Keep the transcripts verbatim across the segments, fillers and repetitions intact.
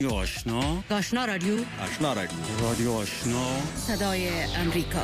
آشنا آشنا رادیو آشنا رادیو رادیو آشنا صدای امریکا.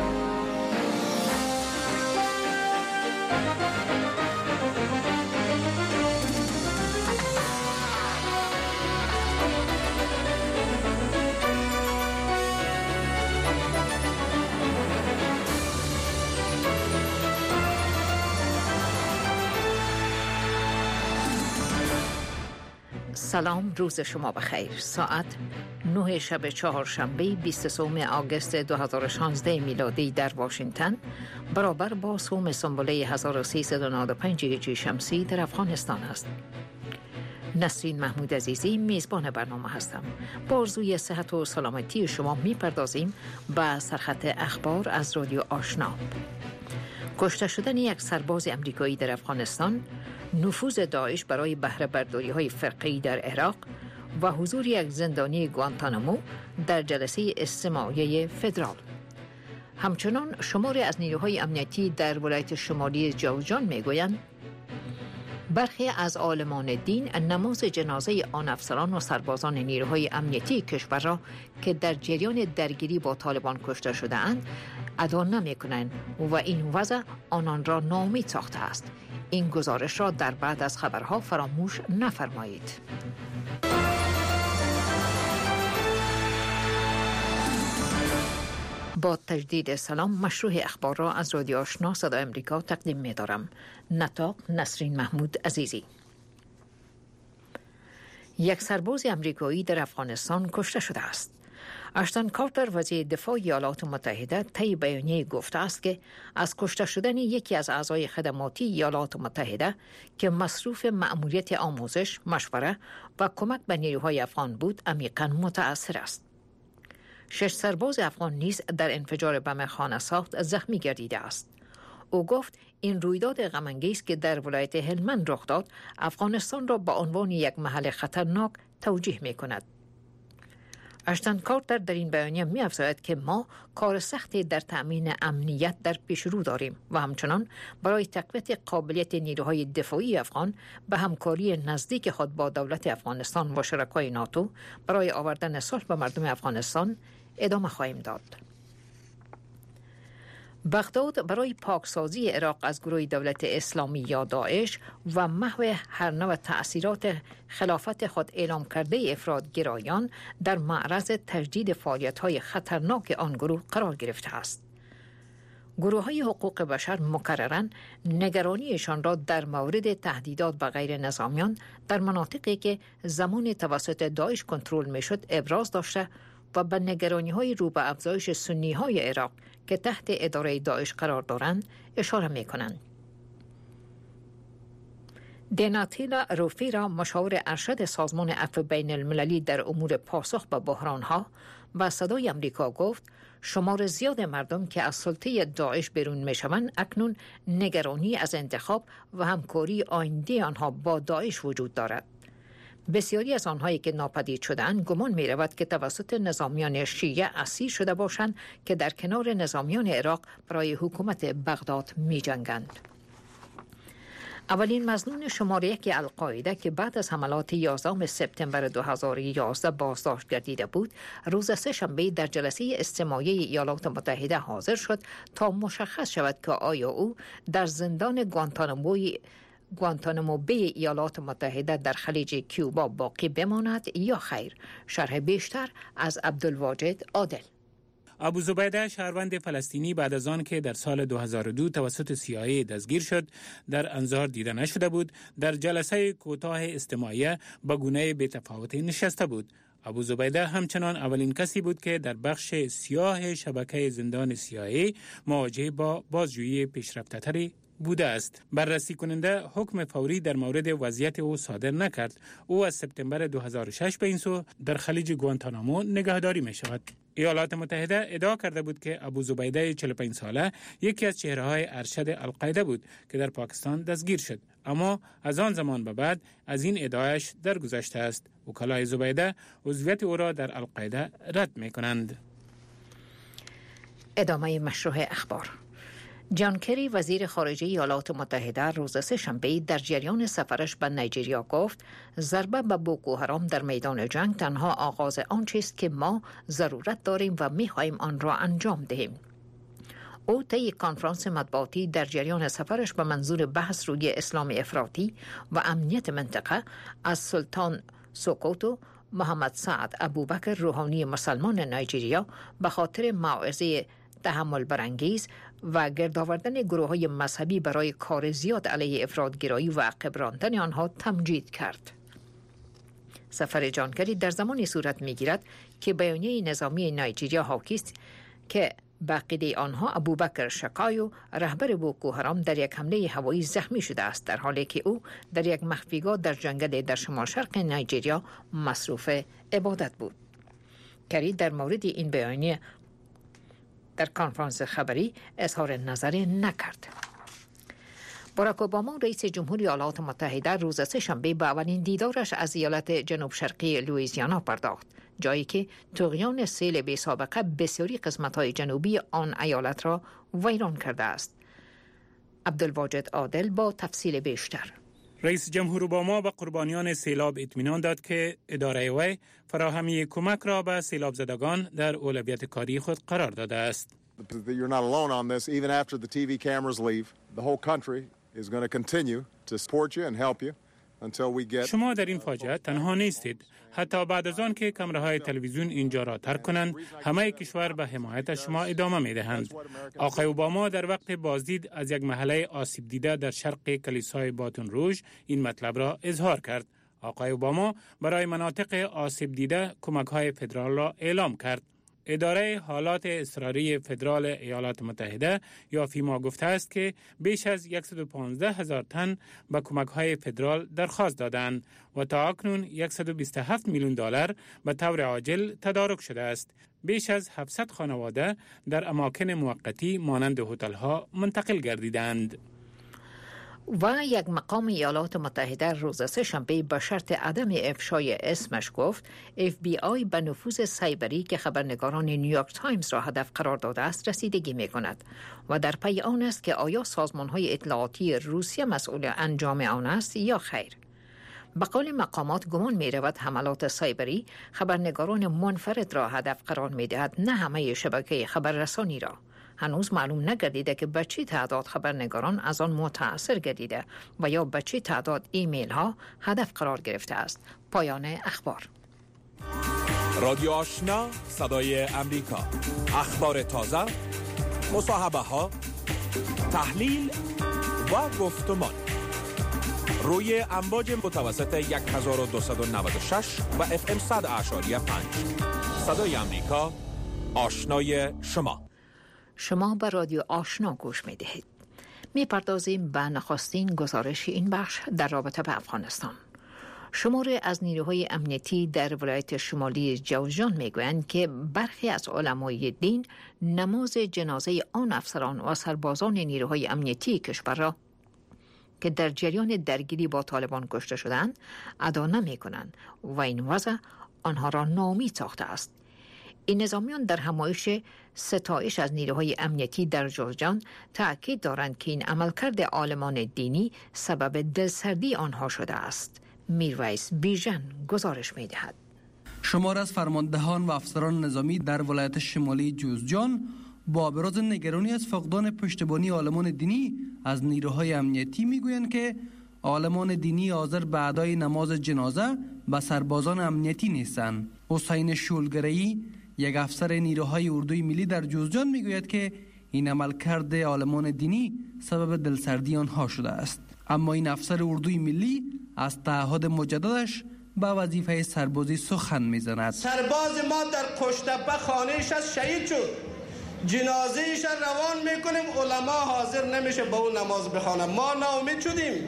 سلام، روز شما بخیر. ساعت نه شب چهارشنبه بیست و سه آگوست دو هزار و شانزده میلادی در واشنگتن برابر با سوم سنبله هزار و سیصد و نود و پنج هجری شمسی در افغانستان است. نسرین محمود عزیزی میزبان برنامه هستم. با آرزوی صحت و سلامتی شما میپردازیم به سرخط اخبار از رادیو آشنا. کشته شدن یک سرباز امریکایی در افغانستان، نفوذ داعش برای بهره برداری های فرقی در عراق و حضور یک زندانی گوانتانامو در جلسه استماعیه فدرال. همچنان شماری از نیروهای امنیتی در ولایت شمالی جوزجان میگویند برخی از عالمان دین نماز جنازه آن افسران و سربازان نیروهای امنیتی کشور را که در جریان درگیری با طالبان کشته شده اند ادا نمی کنند و این وضع آنان را ناامید ساخته است. این گزارش را در بعد از خبرها فراموش نفرمایید. با تجدید سلام، مشروع اخبار را از رادیو آشنا صدای امریکا تقدیم می دارم. نطاق نسرین محمود عزیزی. یک سرباز امریکایی در افغانستان کشته شده است. اشتون کارتر وزیر دفاع ایالات متحده طی بیانیه گفته است که از کشته شدن یکی از اعضای خدماتی ایالات متحده که مصروف مأموریت آموزش، مشوره و کمک به نیروهای افغان بود عمیقاً متأثر است. شش سرباز افغان نیز در انفجار بم خانه ساخت زخمی گردیده است. او گفت این رویداد غم‌انگیز که در ولایت هلمند رخ داد افغانستان را به عنوان یک محل خطرناک توجیه می کند. اشتون کارتر در این بیانیه می افزاید که ما کار سختی در تأمین امنیت در پیش رو داریم و همچنان برای تقویت قابلیت نیروهای دفاعی افغان به همکاری نزدیک خود با دولت افغانستان و شرکای ناتو برای آوردن صلح به مردم افغانستان ادامه خواهیم داد. بغداد برای پاکسازی عراق از گروه دولت اسلامی یا داعش و محو هر نوع تأثیرات خلافت خود اعلام کرده افراد گرایان در معرض تجدید فعالیت‌های خطرناک آن گروه قرار گرفته است. گروه‌های حقوق بشر مکرراً نگرانیشان را در مورد تهدیدات به غیر نظامیان در مناطقی که زمان توسط داعش کنترل می‌شد ابراز داشته و به نگرانی‌های رو به افزایش سنی‌های عراق که تحت اداره داعش قرار دارند اشاره می‌کنند. دیناتیلا روفیرا، مشاور ارشد سازمان عفو بین المللی در امور پاسخ به بحران‌ها، با صدای امریکا گفت شمار زیاد مردم که از سلطه داعش بیرون می‌شوند اکنون نگرانی از انتخاب و همکاری آینده آنها با داعش وجود دارد. بسیاری از آنهایی که ناپدید شدند گمان می رود که توسط نظامیان شیعه اسیر شده باشند که در کنار نظامیان عراق برای حکومت بغداد می جنگند. اولین مظنون شماره یک القاعده که بعد از حملات یازدهم سپتامبر دو هزار و یازده بازداشت گردیده بود، روز سه شنبه در جلسه استماعیه ایالات متحده حاضر شد تا مشخص شود که آیا او در زندان گوانتاناموی گوانتانامو بی ایالات متحده در خلیج کیوبا باقی بماند یا خیر. شرح بیشتر از عبدالواجد عادل. ابو زبیده، شهروند فلسطینی، بعد از آن که در سال دو هزار و دو توسط سی آی ای دستگیر شد در انظار دیده نشده بود، در جلسه کوتاه استماعیه با گونه بی‌تفاوتی نشسته بود. ابو زبیده همچنان اولین کسی بود که در بخش سیاه شبکه زندان سی آی ای مواجه با بازجویی پیشرفته‌تری بوده است. بررسی کننده حکم فوری در مورد وضعیت او صادر نکرد. او از سپتامبر دو هزار و شش به این سو در خلیج گوانتانامو نگهداری می شود. ایالات متحده ادعا کرده بود که ابو زبیده چهل و پنج ساله یکی از چهره‌های ارشد القاعده بود که در پاکستان دستگیر شد، اما از آن زمان به بعد از این ادعایش درگذشته است. وکلای زبیده عضویت او را در القاعده رد می کنند. ادامه مشروع اخبار. جان کری وزیر خارجه ایالات متحده روز سه‌شنبه در جریان سفرش به نیجریه گفت ضربه به بوکو حرام در میدان جنگ تنها آغاز آنچه است که ما ضرورت داریم و می‌خواهیم آن را انجام دهیم. او طی کنفرانس مطبوعاتی در جریان سفرش به منظور بحث روی اسلام افراطی و امنیت منطقه از سلطان سوکوتو محمد سعد ابوبکر روحانی مسلمان نیجریه به خاطر موعظه تحمل برانگیز و گرد آوردن گروه‌های مذهبی برای کار زیاد علیه افراط‌گرایی و عقب راندن آنها تمجید کرد. سفر جان کری در زمانی صورت می‌گیرد که بیانیه نظامی نیجریه حاکی است که به عقیده آنها ابوبکر شکایو رهبر بوکو حرام در یک حمله هوایی زخمی شده است، در حالی که او در یک مخفیگاه در جنگل در شمال شرق نیجریه مصروف عبادت بود. کری در مورد این بیانیه در کنفرانس خبری اظهار نظر نکرد. باراک اوباما رئیس جمهوری ایالات متحده روز سه‌شنبه به اولین دیدارش از ایالت جنوب شرقی لوئیزیانا پرداخت، جایی که طغیان سیل بی سابقه بسیاری قسمت‌های جنوبی آن ایالت را ویران کرده است. عبدالواجد عادل با تفصیل بیشتر. رئیس جمهور اوباما به قربانیان سیلاب اطمینان داد که اداره وی فراهمی کمک را به سیلاب زدگان در اولویت کاری خود قرار داده است. You're not alone on this. Even after the T V cameras leave, the whole country is going to continue to support you and help you until we get. شما در این فاجعه تنها نیستید. حتی بعد از آن که کامراهای تلویزیون اینجا را ترک کنند، همه کشور به حمایت شما ادامه می‌دهند. آقای اوباما در وقت بازدید از یک محله آسیب دیده در شرق کلیسای باتون روژ این مطلب را اظهار کرد. آقای اوباما برای مناطق آسیب دیده کمک‌های فدرال را اعلام کرد. اداره حالات اضطراری فدرال ایالات متحده یا فیما گفته است که بیش از صد و پانزده هزار تن به کمک‌های فدرال درخواست دادند و تا اکنون صد و بیست و هفت میلیون دلار به طور عاجل تدارک شده است. بیش از هفتصد خانواده در اماکن موقتی مانند هتل‌ها منتقل گردیدند. و یک مقام ایالات متحده روز سه‌شنبه به شرط عدم افشای اسمش گفت اف بی آی به نفوذ سایبری که خبرنگاران نیویورک تایمز را هدف قرار داده است رسیدگی می کند و در پی آن است که آیا سازمان‌های اطلاعاتی روسیه مسئول انجام آن است یا خیر. به قول مقامات گمان می رود حملات سایبری خبرنگاران منفرد را هدف قرار می دهد، نه همه شبکه خبررسانی را. هنوز معلوم نگردیده که به چه تعداد خبرنگاران از آن متأثر گردیده و یا به چه تعداد ایمیل ها هدف قرار گرفته است. پایان اخبار. رادیو آشنا، صدای امریکا. اخبار تازه، مصاحبه ها، تحلیل و گفتمان روی امواج متوسط هزار و دویست و نود و شش و اف ام صد اشاری پنج. صدای امریکا، آشنای شما. شما به رادیو آشنا گوش می دهید. می پردازیم به نخستین گزارش این بخش در رابطه به افغانستان. شماری از نیروهای امنیتی در ولایت شمالی جوزجان می گویند که برخی از علمای دین نماز جنازه آن افسران و سربازان نیروهای امنیتی کشور را که در جریان درگیری با طالبان کشته شدند ادا نمی کنند و این وضع آنها را ناامید ساخته است. این نظامیان در همایش ستایش از نیروهای امنیتی در جوزجان تأکید دارند که این عملکرد عالمان دینی سبب دلسردی آنها شده است. میرویس بیژن گزارش می‌دهد. شمار از فرماندهان و افسران نظامی در ولایت شمالی جوزجان با ابراز نگرانی از فقدان پشتیبانی عالمان دینی از نیروهای امنیتی میگویند که عالمان دینی حاضر به ادای نماز جنازه به سربازان امنیتی نیستند. حسین شولگرایی، یک افسر نیروهای اردوی ملی در جوزجان میگوید که این عملکرد عالمان دینی سبب دلسردی آنها شده است. اما این افسر اردوی ملی از تعهد مجددش به وظیفه سربازی سخن میزند. سرباز ما در پشتبه خانه‌اش از شهید شد، جنازه‌اش روان میکنیم، علما حاضر نمیشه با اون نماز بخوانه. ما ناامید شدیم،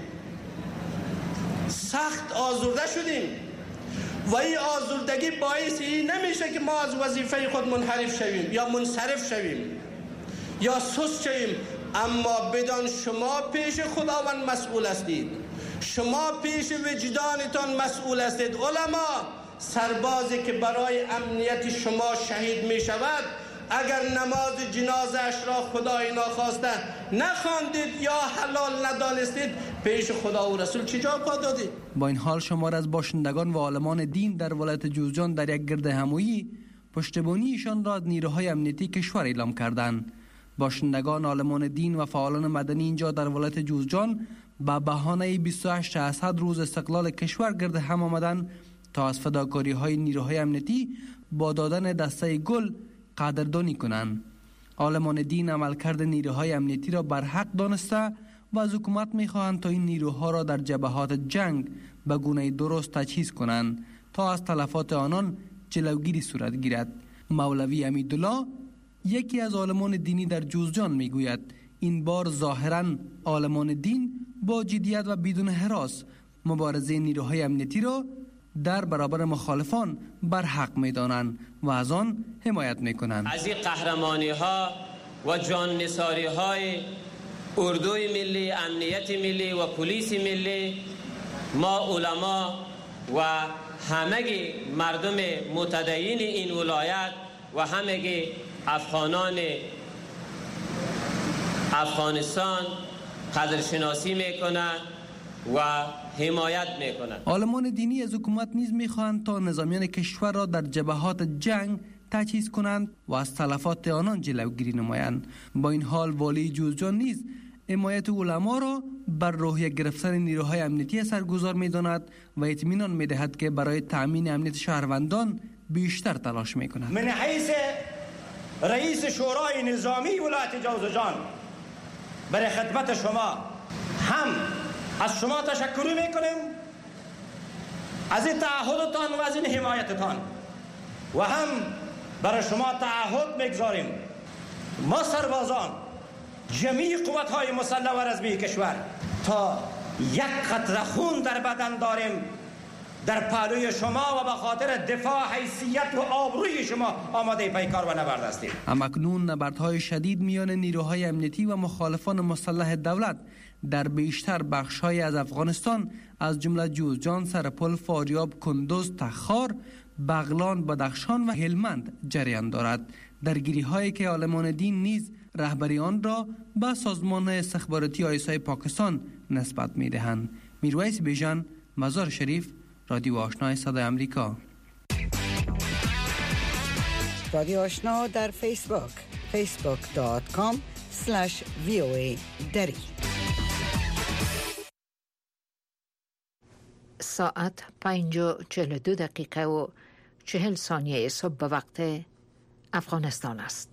سخت آزرده شدیم و این آزردگی باعث این نمیشه که ما از وظیفه خود منحرف شویم یا منصرف شویم یا سست شویم. اما بدان شما پیش خداوند مسئول هستید، شما پیش وجدانتان مسئول هستید. علما، سربازی که برای امنیت شما شهید می شود اگر نماز جنازه‌اش را خدای ناخواسته نخواندید یا حلال ندانستید پیش خدا و رسول چه جواب دادید؟ با این حال شمار از باشندگان و عالمان دین در ولایت جوزجان در یک گرد همایی پشتیبانی ایشان را از نیروهای امنیتی کشور اعلام کردند. باشندگان، عالمان دین و فعالان مدنی اینجا در ولایت جوزجان با بهانه بیست و هشت اسد روز استقلال کشور گرد هم آمدند تا از فداکاری های نیروهای امنیتی با دادن دسته گل قدردانی کنند. عالمان دین عملکرد نیروهای امنیتی را برحق دانسته و از حکومت می‌خواهند تا این نیروها را در جبهات جنگ به گونه درست تجهیز کنند تا از تلفات آنان جلوگیری صورت گیرد. مولوی امیدالله یکی از عالمان دینی در جوزجان میگوید این بار ظاهراً عالمان دین با جدیت و بدون هراس مبارزه نیروهای امنیتی را در برابر مخالفان برحق می‌دانند و از آن حمایت می‌کنند. از این قهرمانی ها و جان نثاری های اردوی ملی، امنیت ملی و پلیس ملی ما علما و همه مردم متدین این ولایت و همه افغانان افغانستان قدرشناسی میکنند و حمایت میکنند. عالمان دینی از حکومت نیز میخواهند تا نظامیان کشور را در جبهات جنگ تجهیز کنند و از تلفات آنان جلوگیری نمایند. با این حال والی جوزجان نیز حمایت علما را بر روحیه گرفتن نیروهای امنیتی اثرگذار می‌داند و اطمینان می‌دهد که برای تأمین امنیت شهروندان بیشتر تلاش می‌کند. من حیث رئیس شورای نظامی ولایت جوزجان برای خدمت شما هم از شما تشکر می‌کنیم از این تعهدتان و از این حمایتتان و هم برای شما تعهد می‌گذاریم ما سربازان جمیع قوت‌های مسلح و رزمی کشور تا یک قطره خون در بدن داریم در پهلوی شما و به خاطر دفاع حیثیت و آبروی شما آماده پیکار و نبرد هستیم. همکنون نبردهای شدید میان نیروهای امنیتی و مخالفان مسلح دولت در بیشتر بخش‌های از افغانستان از جمله جوزجان، سرپل، فاریاب، کندوز، تخار، بغلان، بدخشان و هلمند جریان دارد. درگیری‌هایی که عالمان دین نیز رهبری آن را به سازمان استخباراتی آی‌اس پاکستان نسبت می‌دهند. میرویس بیژن، مزار شریف، رادیو آشنا صدای آمریکا. رادیو آشنا در فیسبوک فیسبوک دات کام اسلش وی او ای دری. ساعت پنج و چهل و دو دقیقه و چهل ثانیه صبح به وقت افغانستان است.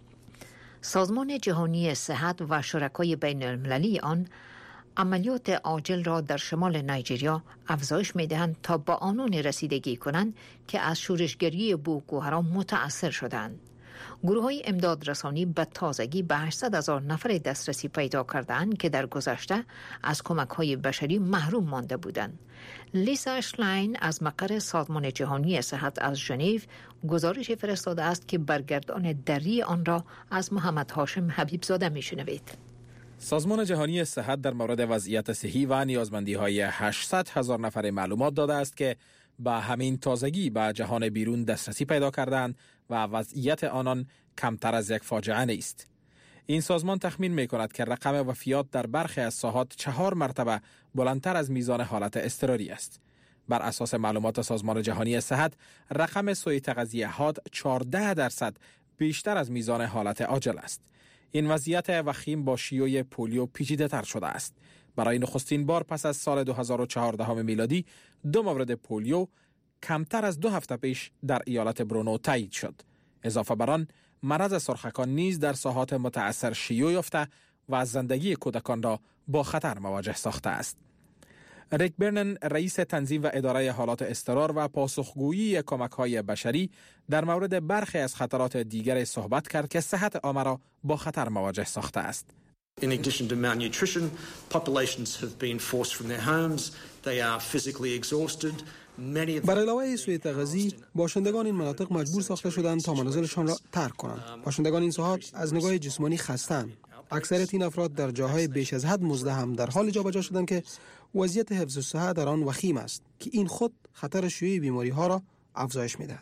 سازمان جهانی صحت و شرکای بین المللی آن عملیات عاجل را در شمال نایجریا افزایش می‌دهند تا با آنان رسیدگی کنند که از شورشگری بوکو حرام متأثر شدند. گروه‌های امداد رسانی به تازگی به هشتصد هزار نفر دسترسی پیدا کردند که در گذشته از کمک‌های بشری محروم مانده بودند. لیسا اشلاین از مقر سازمان جهانی صحت از ژنو گزارش فرستاده است که برگردان دری آن را از محمد هاشم حبیبزاده می‌شنوید. سازمان جهانی صحت در مورد وضعیت صحی و نیازمندی‌های هشتصد هزار نفر معلومات داده است که با همین تازگی به جهان بیرون دسترسی پیدا کردند و وضعیت آنان کمتر از یک فاجعه نیست. این سازمان تخمین می‌کند که رقم وفیات در برخی از ساحات چهار مرتبه بلندتر از میزان حالت اضطراری است. بر اساس معلومات سازمان جهانی صحت، رقم سوء تغذیه‌ات چهارده درصد بیشتر از میزان حالت عاجل است. این وضعیت وخیم با شیوع پولیو پیچیده تر شده است. برای نخستین بار پس از سال دو هزار و چهارده میلادی دو مورد پولیو کمتر از دو هفته پیش در ایالت برونو تایید شد. اضافه بر آن مرض سرخکان نیز در ساحات متأثر شیوع یافته و از زندگی کودکان را با خطر مواجه ساخته است. ریک برنن، رئیس تنظیم و اداره حالات اضطرار و پاسخگویی کمک‌های بشری، در مورد برخی از خطرات دیگر صحبت کرد که صحت عامه را با خطر مواجه ساخته است. In addition to malnutrition, populations have been forced from their homes. They are physically exhausted. بر علاوه سوء تغذیه، باشندگان این مناطق مجبور ساخته شدند تا منازلشان را ترک کنند. باشندگان این ساحات از نگاه جسمانی خسته‌اند. اکثریت این افراد در جاهای بیش از حد مزدحم در حال جابجا شدند که وضعیت حفظ الصحه در آن وخیم است که این خود خطر شیوع بیماری‌ها را افزایش می‌دهد.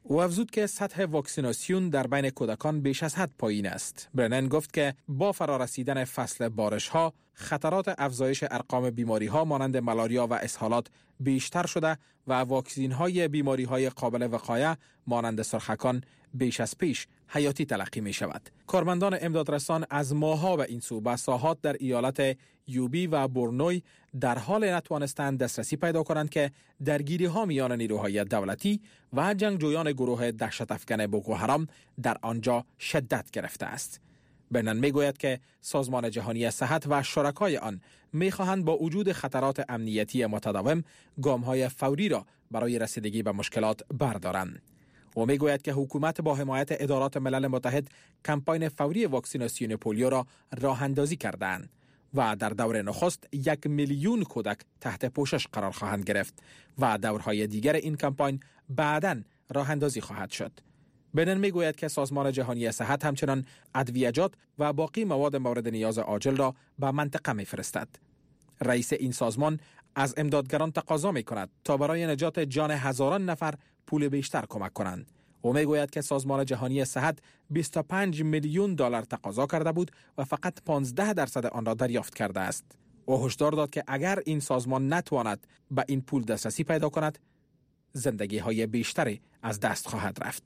او افزود که سطح واکسیناسیون در بین کودکان بیش از حد پایین است. برنن گفت که با فرارسیدن فصل بارش‌ها، خطرات افزایش ارقام بیماری‌ها مانند مالاریا و اسهالات بیشتر شده و واکسین‌های بیماری‌های قابل وقایع مانند سرخکان بیش از پیش حیاتی تلقی می شود. کارمندان امدادرسان از ماه‌ها به این سو به ساحات در ایالت یوبی و بورنوی در حال نتوانستند دسترسی پیدا کنند که درگیری‌ها میان نیروهای دولتی و جنگجویان گروه دهشت افکن بوکو حرام در آنجا شدت گرفته است. برنن میگوید که سازمان جهانی صحت و شرکای آن میخواهند با وجود خطرات امنیتی متداوم گام‌های فوری را برای رسیدگی به مشکلات بردارند. و میگوید که حکومت با حمایت ادارات ملل متحد کمپاین فوری واکسیناسیون پولیو را راه اندازی کردند و در دور نخست یک میلیون کودک تحت پوشش قرار خواهند گرفت و دورهای دیگر این کمپاین بعداً راه اندازی خواهد شد. برنن میگوید که سازمان جهانی صحت همچنان ادویه‌جات و باقی مواد مورد نیاز عاجل را به منطقه میفرستد. رئیس این سازمان از امدادگران تقاضا میکند تا برای نجات جان هزاران نفر پول بیشتر کمک کنند. او میگوید که سازمان جهانی صحت بیست و پنج میلیون دلار تقاضا کرده بود و فقط پانزده درصد آن را دریافت کرده است. او هشدار داد که اگر این سازمان نتواند به این پول دسترسی پیدا کند، زندگی های بیشتری از دست خواهد رفت.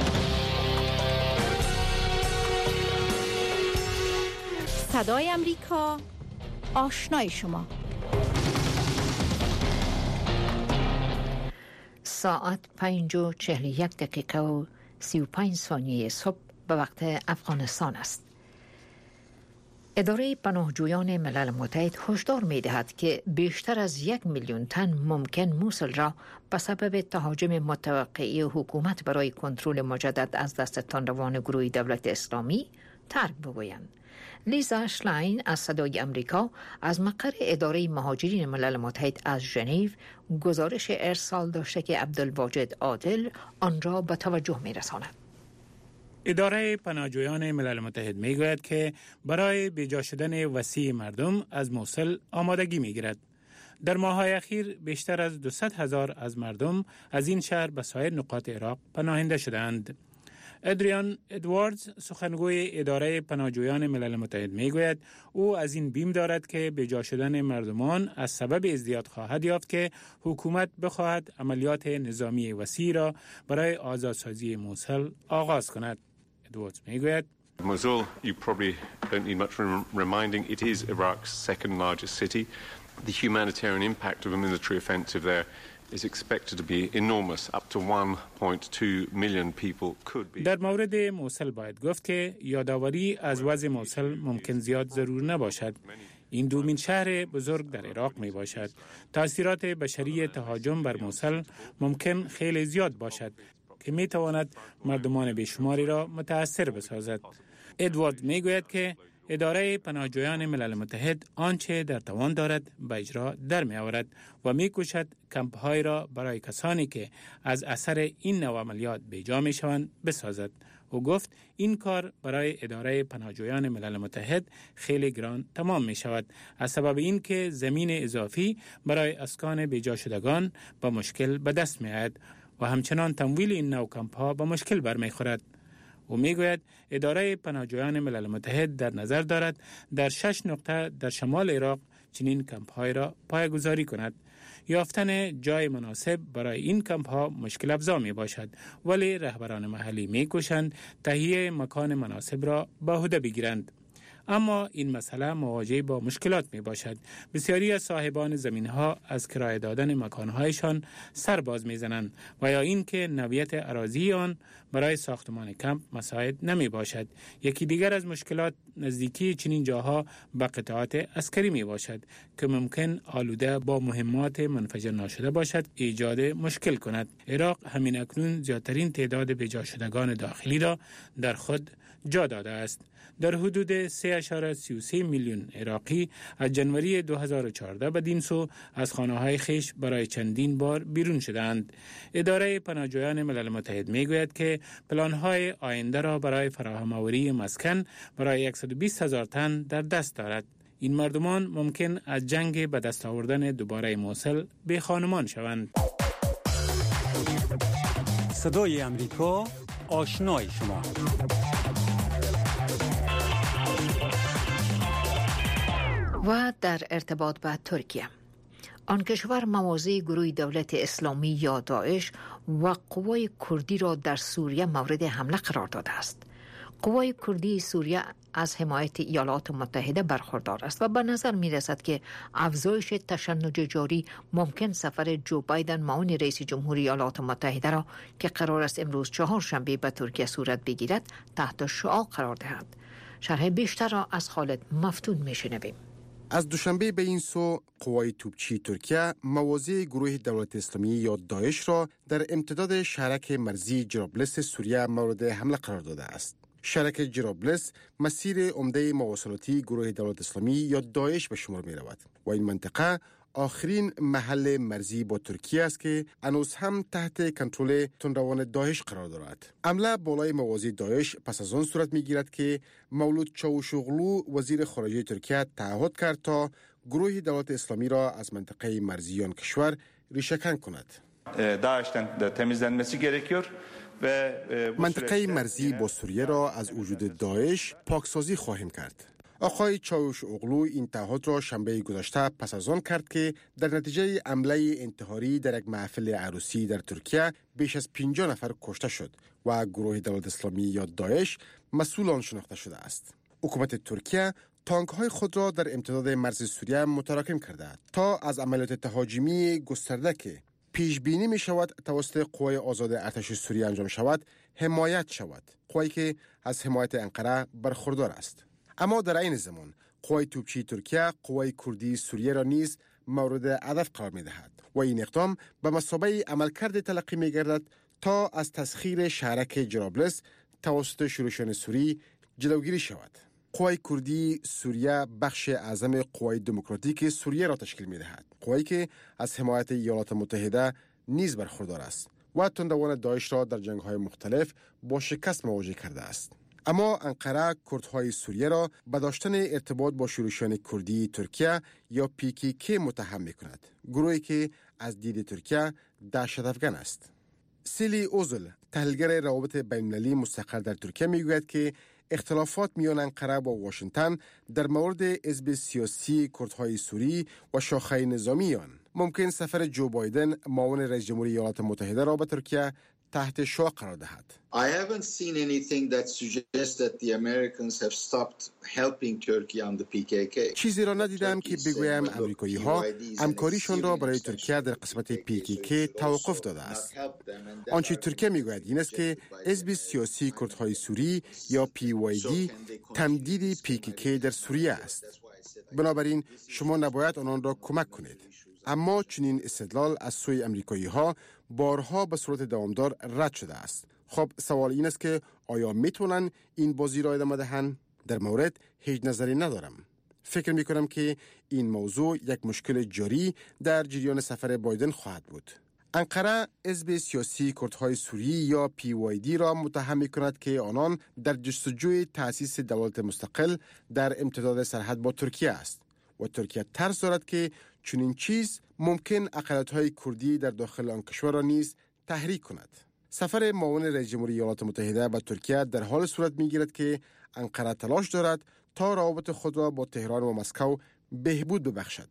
صدای امریکا، آشنای شما. ساعت پنج و چهل یک دقیقه و سی و پنج ثانیه صبح به وقت افغانستان است. اداره پناهجویان ملل متحد هشدار می دهد که بیشتر از یک میلیون تن ممکن موسل را به سبب تهاجم متوقعی حکومت برای کنترل مجدد از دست تندروان گروه دولت اسلامی ترک بگویند. لیزا شلاین از صدای امریکا از مقر اداره مهاجرین ملل متحد از ژنو گزارش ارسال داشته که عبدالواجد عادل آن را به توجه می رساند. اداره پناهجویان ملل متحد می گوید که برای بیجا شدن وسیع مردم از موسل آمادگی می گیرد. در ماه‌های اخیر بیشتر از دویست هزار از مردم از این شهر به سایر نقاط عراق پناهنده شدند. ادریان ادواردز سخنگوی اداره پناهجویان ملل متحد میگوید او از این بیم دارد که به جا شدن مردمان از سبب ازدیاد خواهد یافت که حکومت بخواهد عملیات نظامی وسیع را برای آزادسازی موسل آغاز کند. ادواردز میگوید Mosul, you probably don't need much reminding, it is Iraq's second largest city. The humanitarian impact of a military offensive there is expected to be enormous. Up to one point two million people could be. در مورد موسل باید گفت که یادآوری از وضع موسل ممکن زیاد ضرور نباشد. این دومین شهر بزرگ در عراق می باشد. تاثیرات بشری تهاجم بر موسل ممکن خیلی زیاد باشد که می تواند مردمان بیشماری را متاثر بسازد. ادوارد می گوید که اداره پناهجویان ملل متحد آنچه در توان دارد به اجرا در می آورد و می کوشد کمپ‌های را برای کسانی که از اثر این نوع عملیات بیجا می شوند بسازد. او گفت این کار برای اداره پناهجویان ملل متحد خیلی گران تمام می شود از سبب اینکه زمین اضافی برای اسکان بیجا شدگان با مشکل به دست می آید و همچنان تمویل این نوع کمپ‌ها با مشکل برمی خورد. او میگوید اداره پناهجویان ملل متحد در نظر دارد در شش نقطه در شمال عراق چنین کمپ‌های را پایه‌گذاری کند. یافتن جای مناسب برای این کمپ‌ها مشکل افزا می باشد، ولی رهبران محلی می‌کوشند تهیه مکان مناسب را به عهده بگیرند. اما این مسئله مواجه با مشکلات می باشد. بسیاری از صاحبان زمین‌ها از کرایه دادن مکان‌هایشان سر باز می‌زنند و یا اینکه نوعیت اراضی آن برای ساختمان کمپ مساعد نمی باشد. یکی دیگر از مشکلات نزدیکی چنین جاها به قطعات عسکری می باشد که ممکن آلوده با مهمات منفجر ناشده باشد ایجاد مشکل کند. عراق همین اکنون زیادترین تعداد بیجا شدگان داخلی را در خود جا داده است. در حدود سه ممیز سی و سه میلیون عراقی از جنوری دو هزار و چهارده بدین سو از خانه‌های خیش برای چندین بار بیرون شدند. اداره پناهجویان ملل متحد میگوید که پلان‌های آینده را برای فراهم آوری مسکن برای صد و بیست هزار تن در دست دارد. این مردمان ممکن از جنگ به دست آوردن دوباره موسل به خانمان شوند. صدای امریکا، آشنای شما. و در ارتباط با ترکیه، آن کشور موازی گروه دولت اسلامی یا داعش و قوای کردی را در سوریه مورد حمله قرار داده است. قوای کردی سوریه از حمایت ایالات متحده برخوردار است و به نظر می رسد که افزایش تشنج جاری ممکن سفر جو بایدن معاون رئیس جمهوری ایالات متحده را که قرار است امروز چهارشنبه به ترکیه صورت بگیرد تحت شعاع قرار دهد. شرح بیشتر را از خالد مفتون می شنویم. از دوشنبه به این سو قوای توپچی ترکیه موازی گروه دولت اسلامی یا داعش را در امتداد شهرک مرزی جرابلس سوریه مورد حمله قرار داده است. شهرک جرابلس مسیر عمده مواصلاتی گروه دولت اسلامی یا داعش به شمار می رود و این منطقه آخرین محل مرزی با ترکیه است که هنوز هم تحت کنترل تندروان داعش قرار دارد. حمله بالای موازی داعش پس از آن صورت می گیرد که مولود چاوشوغلو وزیر خارجه ترکیه تعهد کرد تا گروه دولت اسلامی را از منطقه مرزی آن کشور ریشه‌کن کند. داعش'ten temizlenmesi gerekiyor. منطقه مرزی با سوریه را از وجود داعش پاکسازی خواهیم کرد. آقای چاوشوغلو این تعهد را شنبه گذشته پس از آن کرد که در نتیجه حمله انتحاری در یک محفل عروسی در ترکیه بیش از پنجاه نفر کشته شد و گروه دولت اسلامی یا داعش مسئول آن شناخته شده است. حکومت ترکیه تانک‌های خود را در امتداد مرز سوریه متراکم کرده تا از عملیات تهاجمی گسترده که پیش بینی می شود توسط قوای آزاد ارتش سوریه انجام شود حمایت شود، قوایی که از حمایت انقره برخوردار است. اما در این زمان قوای توپچی ترکیه قوای کردی سوریه را نیز مورد هدف قرار می دهد و این اقدام به مثابه عملکرد تلقی می گردد تا از تسخیر شهرک جرابلس توسط شورشیان سوری جلوگیری شود. قوای کردی سوریه بخش اعظم قوای دموکراتیک سوریه را تشکیل می دهد، قوایی که از حمایت ایالات متحده نیز برخوردار است و تندروان داعش را در جنگ‌های مختلف با شکست مواجه کرده است. اما انقره کردهای سوریه را به داشتن ارتباط با شورشیان کردی ترکیه یا پی کی کی متهم می کند، گروهی که از دید ترکیه دهشت‌افکن است. سیلی اوزل، تحلیلگر روابط بین‌المللی مستقر در ترکیه می گوید که اختلافات میان انقره با واشنگتن در مورد حزب سیاسی کردهای سوری و شاخه نظامی آن ممکن سفر جو بایدن معاون رئیس جمهوری ایالات متحده را به ترکیه تحت شعاع قرار دهد. I haven't seen anything that suggests that the Americans have stopped helping Turkey on the پی کی کی. چیزی را ندیدم که بگویم امریکایی ها همکاریشان را برای ترکیه در قسمت پی کی کی توقف داده است. آنچه ترکیه میگوید این است که حزب سیاسی کردهای سوری یا پی وای دی تمدید پی کی کی در سوریه است. بنابراین شما نباید آنان را کمک کنید. اما چنین استدلال از سوی امریکایی ها بارها به صورت دوامدار رد شده است. خب سوال این است که آیا میتونن این بازی را ادامه دهند؟ در مورد هیچ نظری ندارم. فکر میکنم که این موضوع یک مشکل جاری در جریان سفر بایدن خواهد بود. انقره حزب سیاسی کردهای سوری یا پی وای دی را متهم میکند که آنان در جستجوی تأسیس دولت مستقل در امتداد سرحد با ترکیه است و ترکیه ترس دارد که چنین چیز ممکن اقلیت‌های کردی در داخل آن کشور را نیز تحریک کند. سفر معاون رئیس جمهوری ایالات متحده به ترکیه در حال صورت می‌گیرد که انقره تلاش دارد تا روابط خود را با تهران و مسکو بهبود ببخشد.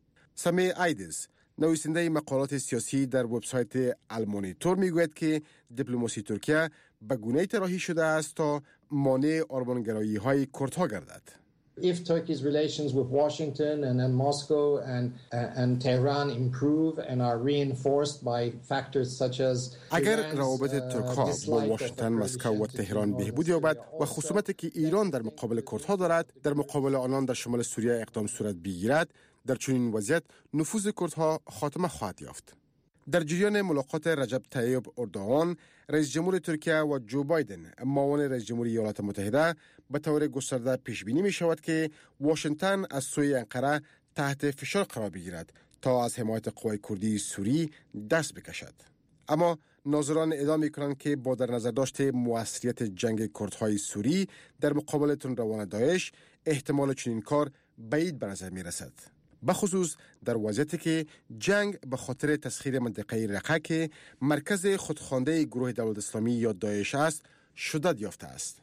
سمیع ایدز، نویسنده مقالات سیاسی در وبسایت المانیتور میگوید که دیپلماسی ترکیه به گونه‌ای طراحی شده است تا مانع آرمانگرایی‌های کردها گردد. If Turkey's relations with Washington and, and Moscow and, uh, and Tehran improve and are reinforced by factors such as اگر روابط ترک‌ها با واشنگتن، مسکو و تهران بهبود یابد و خصومتی که ایران در مقابل کردها دارد در مقابل آنان در شمال سوریه اقدام صورت بگیرد، در چنین وضعیت نفوذ کردها خاتمه خواهد یافت. در جریان ملاقات رجب طیب اردوغان رئیس جمهور ترکیه و جو بایدن معاون رئیس جمهوری ایالات متحده به طور گسترده پیش بینی می شود که واشنگتن از سوی انقره تحت فشار قرار بگیرد تا از حمایت قوای کردی سوری دست بکشد. اما ناظران ادعا می کنند که با در نظر داشته موثریت جنگ کردهای سوری در مقابل تندروان داعش احتمال چنین کار بعید به نظر می رسد. بخصوص در وضعیتی که جنگ به خاطر تسخیر منطقه رقه که مرکز خودخوانده گروه دولت اسلامی یا داعش است شدت یافته است.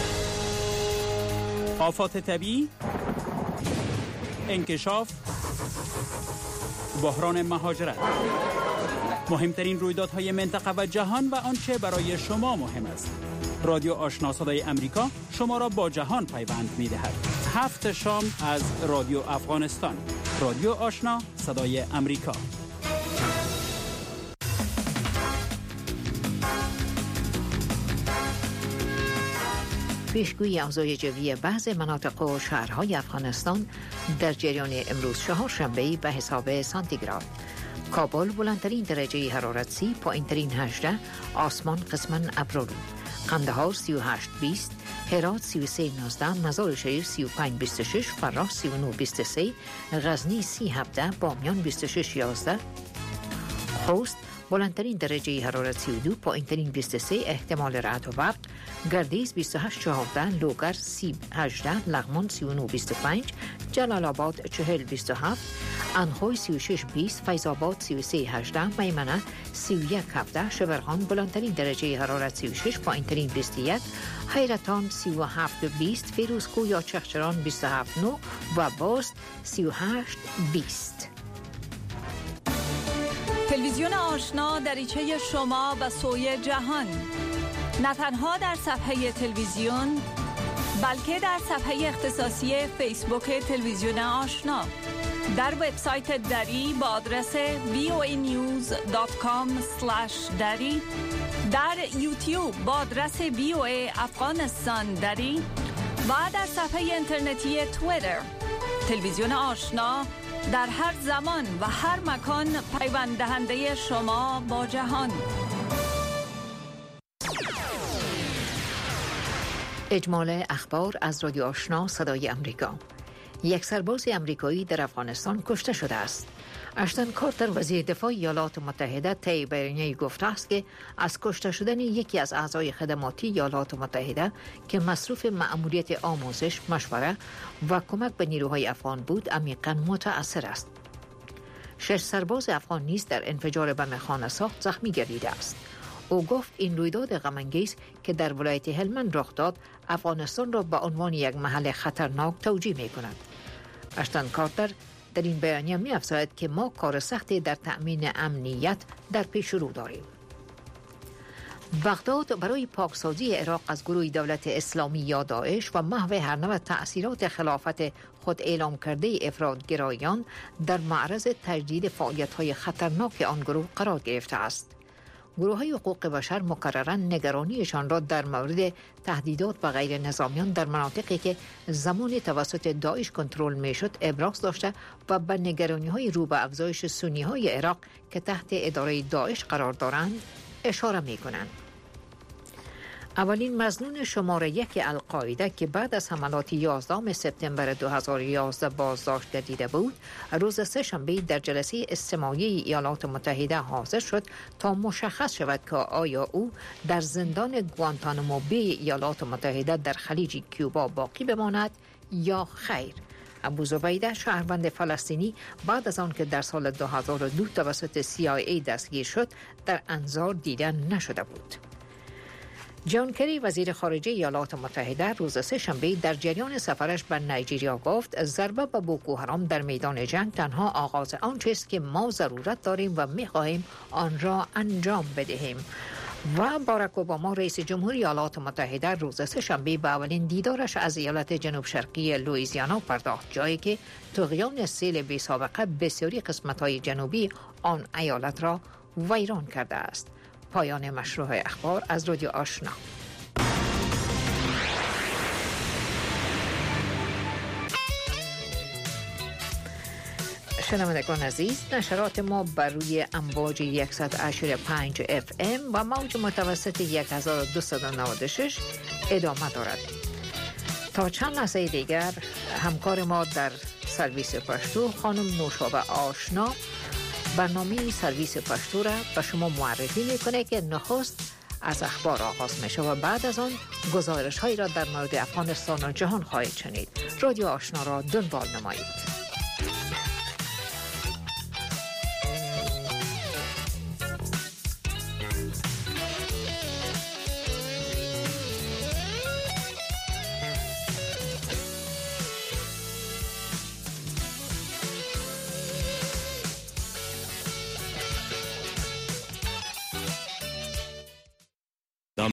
آفات طبیعی، انکشاف، بحران مهاجرت، مهمترین رویدادهای منطقه و جهان و آنچه برای شما مهم است. رادیو آشنا صدای امریکا شما را با جهان پیوند می‌دهد. هفت شام از رادیو افغانستان. رادیو آشنا صدای امریکا. پیشگویی اوضاع جوی بعض مناطق و شهرهای افغانستان در جریان امروز چهارشنبه به حساب سانتیگراد. کابل بلندترین درجه حرارت سی، پایینترین هجده، آسمان قسماً ابرآلود. قندهار سی و هشت بیست، هرات سی و سه نوزده، مزار شریف سی و پنج بیست و شش، فراه سی و نه بیست و سه، غزنی سی هفده، بامیان بیست و شش یازده، خوست بلندترین درجه حرارت سی و دو، پایینترین بیست و سه، احتمال رعد و برق. گردیز بیست و هشت چهارده، لوگر سی هجده، لغمان سی و نه بیست و پنج، جلال آباد چهل بیست و هفت، انخوی سی و شش بیست، فیض آباد سی و سه هجده، میمنه سی و یک هفده، شبرغان بلندترین درجه حرارت سی و شش، پایینترین بیست و یک، حیرتان سی و هفت بیست، فیروزکوه یا چغچران بیست و هفت نه و باست سی و هشت بیست. تلویزیون آشنا دریچه شما به سوی جهان، نه تنها در صفحه تلویزیون بلکه در صفحه اختصاصی فیسبوک تلویزیون آشنا، در وبسایت دری با آدرس وی او ای نیوز دات کام اسلش دری، در یوتیوب با آدرس وی او ای افغانستان دری و در صفحه اینترنتی توییتر. تلویزیون آشنا در هر زمان و هر مکان پیوند دهنده شما با جهان. اجمال اخبار از رادیو آشنا صدای امریکا. یک سرباز امریکایی در افغانستان کشته شده است. اشتن کارتر وزیر دفاع ایالات متحده طی بیانیه‌ای گفته است که از کشته شدن یکی از اعضای خدماتی ایالات متحده که مصروف مأموریت آموزش، مشوره و کمک به نیروهای افغان بود عمیقاً متأثر است. شش سرباز افغان نیز در انفجار بم خانه ساخت زخمی گردیده است. او گفت این رویداد غم‌انگیز که در ولایت هلمند رخ داد افغانستان را به عنوان یک محل خطرناک توجیه می‌کند. اشتن کارتر در این بیانیه می‌افزاید که ما کار سختی در تأمین امنیت در پیش رو داریم. بغداد برای پاکسازی عراق از گروه دولت اسلامی یا داعش و محو هر نوع تأثیرات خلافت خود اعلام کرده افراط‌گرایان در معرض تجدید فعالیت‌های خطرناک آن گروه قرار گرفته است. گروه‌های حقوق بشر مکرراً نگرانیشان را در مورد تهدیدات و غیر نظامیان در مناطقی که زمان توسط داعش کنترل میشد ابراز داشته و به نگرانی‌های رو به افزایش سنی‌های عراق که تحت اداره داعش قرار دارند اشاره می‌کنند. اولین مظنون شماره یک القاعده که بعد از حملات یازدهم سپتامبر دو هزار و یازده بازداشت گردیده بود، روز سه‌شنبه در جلسه استماعی ایالات متحده حاضر شد تا مشخص شود که آیا او در زندان گوانتانامو بی ایالات متحده در خلیج کیوبا باقی بماند یا خیر. ابو زبیده شهروند فلسطینی بعد از آن که در سال دو هزار و دو توسط سی آی ای دستگیر شد در انظار دیده نشده بود. جان کری وزیر خارجه ایالات متحده روز سه‌شنبه در جریان سفرش به نایجریا گفت ضربه به بوکو حرام در میدان جنگ تنها آغاز آنچه است که ما ضرورت داریم و می‌خواهیم آن را انجام بدهیم. و باراک اوباما رئیس جمهوری ایالات متحده روز سه‌شنبه به اولین دیدارش از ایالت جنوب شرقی لوئیزیانا پرداخت، جایی که طغیان سیل بی سابقه بسیاری قسمت‌های جنوبی آن ایالت را ویران کرده است. پایان مشروع اخبار از رادیو آشنا. شنوندگان عزیز، نشرات ما بر روی امواج صد و هشت و پنج اف ام و موج متوسط هزار و دویست و نود و شش ادامه دارد. تا چند لحظه دیگر همکار ما در سرویس پشتو خانم نوشابه آشنا برنامه سرویس پشتو را به شما معرفی میکنه که نخست از اخبار آغاز میشه و بعد از آن گزارش هایی را در مورد افغانستان و جهان خواهید شنید. رادیو آشنا را دنبال نمایید.